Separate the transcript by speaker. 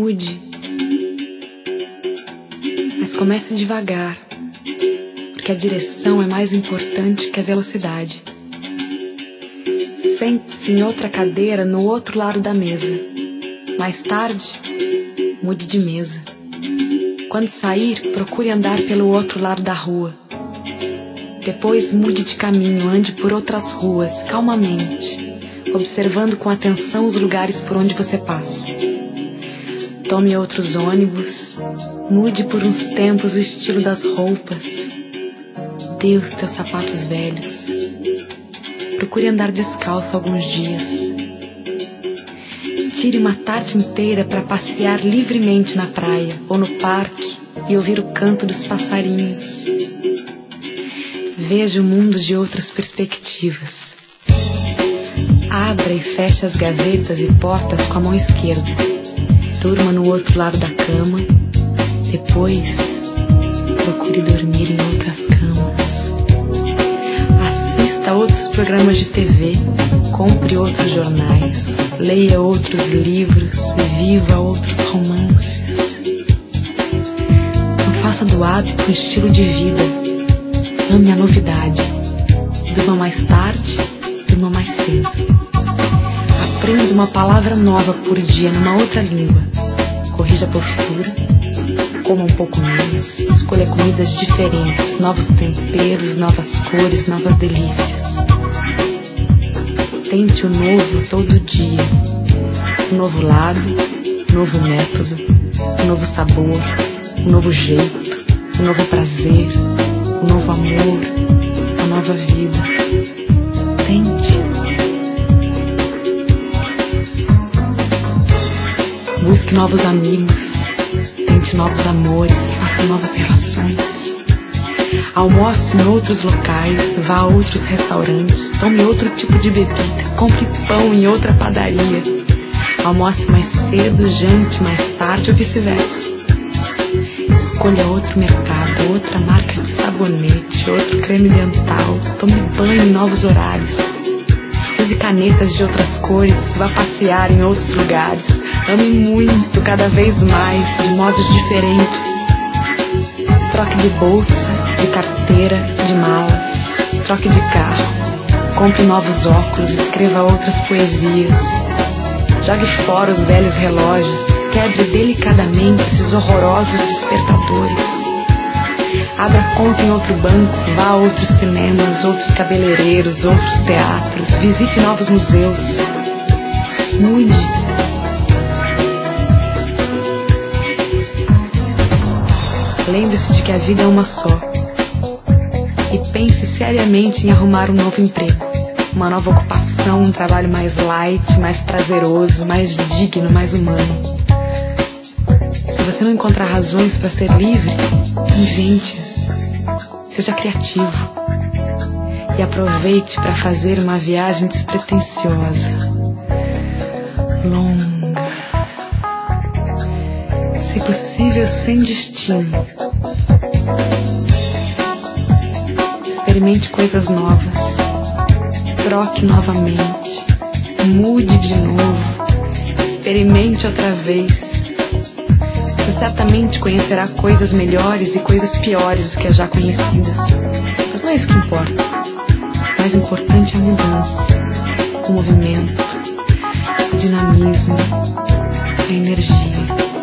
Speaker 1: Mude. Mas comece devagar, porque a direção é mais importante que a velocidade. Sente-se em outra cadeira no outro lado da mesa. Mais tarde, mude de mesa. Quando sair, procure andar pelo outro lado da rua. Depois mude de caminho, ande por outras ruas, calmamente, observando com atenção os lugares por onde você passa. Tome outros ônibus, mude por uns tempos o estilo das roupas. Dê os teus sapatos velhos. Procure andar descalço alguns dias. Tire uma tarde inteira para passear livremente na praia ou no parque e ouvir o canto dos passarinhos. Veja o mundo de outras perspectivas. Abra e feche as gavetas e portas com a mão esquerda. Durma no outro lado da cama. Depois, procure dormir em outras camas. Assista a outros programas de TV. Compre outros jornais. Leia outros livros e viva outros romances. Não faça do hábito um estilo de vida. Ame a novidade. Durma mais tarde, durma mais cedo. Aprenda uma palavra nova por dia numa outra língua. Corrija a postura. Coma um pouco menos. Escolha comidas diferentes, novos temperos, novas cores, novas delícias. Tente o novo todo dia. Um novo lado, um novo método, um novo sabor, um novo jeito, um novo prazer, um novo amor, uma nova vida. Tente. Busque novos amigos, tente novos amores, faça novas relações. Almoce em outros locais, vá a outros restaurantes, tome outro tipo de bebida, compre pão em outra padaria. Almoce mais cedo, jante mais tarde ou vice-versa. Escolha outro mercado, outra marca de sabonete, outro creme dental, tome banho em novos horários. Use canetas de outras cores, vá passear em outros lugares. Ame muito, cada vez mais, de modos diferentes. Troque de bolsa, de carteira, de malas. Troque de carro. Compre novos óculos, escreva outras poesias. Jogue fora os velhos relógios. Quebre delicadamente esses horrorosos despertadores. Abra conta em outro banco, vá a outros cinemas, outros cabeleireiros, outros teatros. Visite novos museus. Mude. Lembre-se de que a vida é uma só. E pense seriamente em arrumar um novo emprego, uma nova ocupação, um trabalho mais light, mais prazeroso, mais digno, mais humano. Se você não encontrar razões para ser livre, invente-as. Seja criativo. E aproveite para fazer uma viagem despretensiosa, longa, se possível sem destino. Experimente coisas novas. Troque novamente. Mude de novo. Experimente outra vez. Você certamente conhecerá coisas melhores e coisas piores do que as já conhecidas. Mas não é isso que importa. O mais importante é a mudança, o movimento, o dinamismo, a energia.